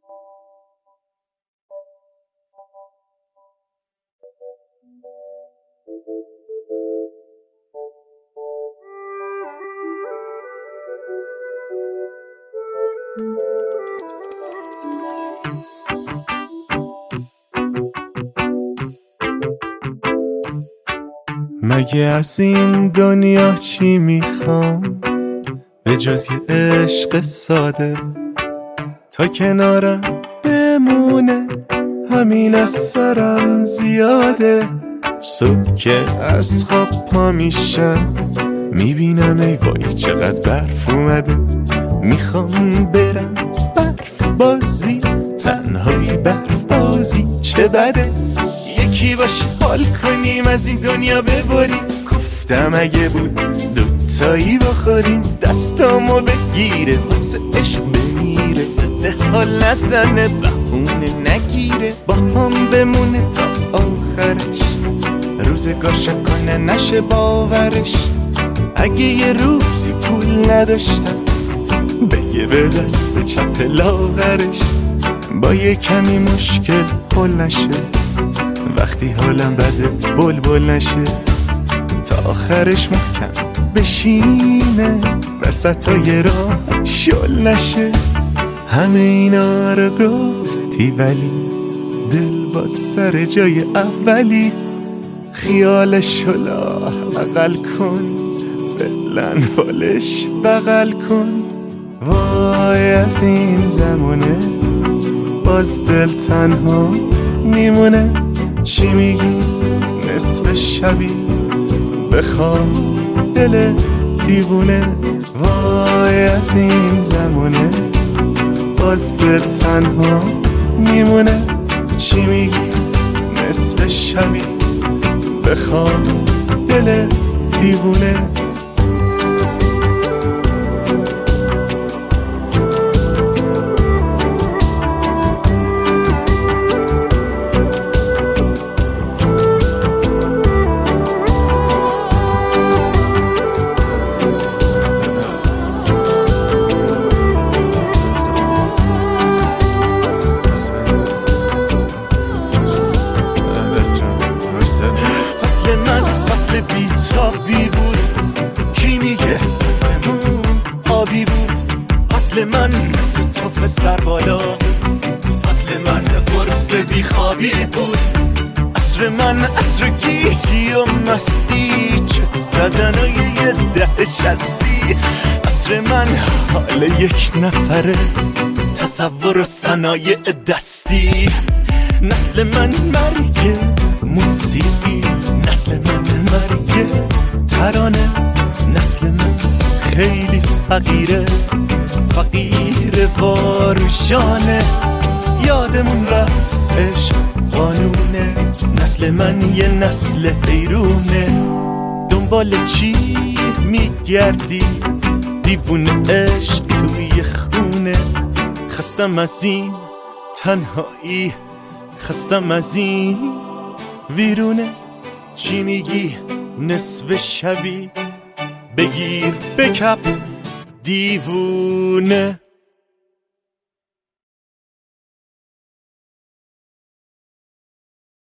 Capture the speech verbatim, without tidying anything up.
مگه از این دنیا چی میخوام به جز یه عشق ساده، تا کنارم بمونه همین از سرم زیاده. صبح که از خواب پا میشم میبینم ای وای چقدر برف اومده، میخوام برم برف بازی، تنهایی برف بازی چه بده. یکی باشه حال کنیم از این دنیا ببریم، گفتم اگه بود دوتایی بخوریم، دستامو بگیره واسه عشق بمیره، زده حال نزنه بهونه نگیره، با هم بمونه تا آخرش، روزگار شکنه نشه باورش. اگه یه روزی پول نداشتم بگه به دست چپ لاغرش، با یه کمی مشکل حل نشه، وقتی حالم بده بل بل نشه، تا آخرش محکم بشینه وسطای راه شل نشه. همه اینا رو گفتی ولی دل با سر جای اولی، خیالش لا بغل کن فعلا بالش بغل کن. وای از این زمونه باز دل تنها میمونه، چی میگی نصف شبی بخواب دل دیوونه. وای از این زمونه باز دل تنها میمونه، چی میگی نصف شبی بخواب دل دیوونه. بیتابی بود کی میگه سمون آبی بود، فصل من مثل توف سر بالا، فصل من قرص بیخوابی بود، عصر من عصر گیجی و مستی، چت زدن و یه ده شستی، عصر من حال یک نفره، تصور و صنایع دستی، نسل من مرگ موسیقی، نسل من مرگ ترانه، نسل من خیلی فقیره، فقیر واروشانه، یادمون رفت عشق قانونه، نسل من یه نسل حیرونه. دنبال چی میگردی دیوونه عشق توی خونه، خستم از این تنهایی، خستم از این ویرونه، چی میگی نصف شبی بگیر بکپ دیوونه.